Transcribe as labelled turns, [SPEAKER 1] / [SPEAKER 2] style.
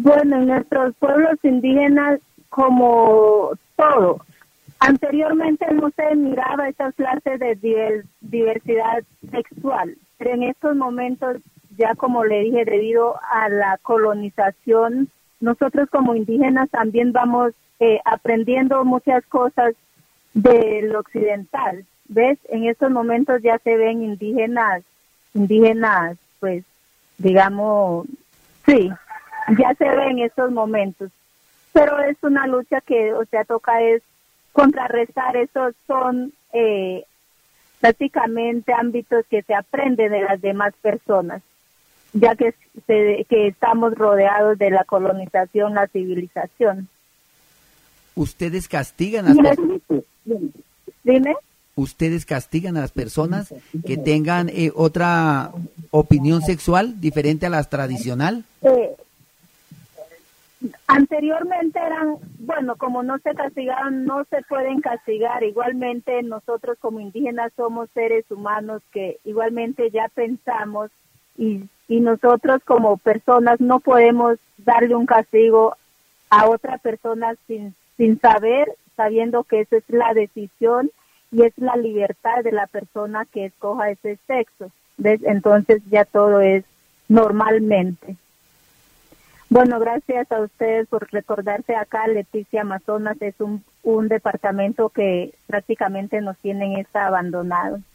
[SPEAKER 1] Bueno, en nuestros pueblos indígenas, como todo, anteriormente no se miraba esa clase de diversidad sexual, pero en estos momentos, ya como le dije, debido a la colonización, nosotros como indígenas también vamos aprendiendo muchas cosas del occidental. ¿Ves? En estos momentos ya se ven indígenas, pues, digamos, sí, ya se ve en estos momentos. Pero es una lucha que, o sea, toca es contrarrestar. Esos son prácticamente ámbitos que se aprenden de las demás personas, ya que estamos rodeados de la colonización, la civilización.
[SPEAKER 2] ¿Ustedes castigan a las personas?
[SPEAKER 1] Dime.
[SPEAKER 2] ¿Ustedes castigan a las personas que tengan otra opinión sexual diferente a la tradicional?
[SPEAKER 1] Anteriormente eran, bueno, como no se castigaban, no se pueden castigar. Igualmente nosotros como indígenas somos seres humanos que igualmente ya pensamos y nosotros como personas no podemos darle un castigo a otra persona sin sabiendo que esa es la decisión y es la libertad de la persona que escoja ese sexo. ¿Ves? Entonces ya todo es normalmente. Bueno, gracias a ustedes por recordarse acá. Leticia Amazonas es un departamento que prácticamente nos tienen abandonado.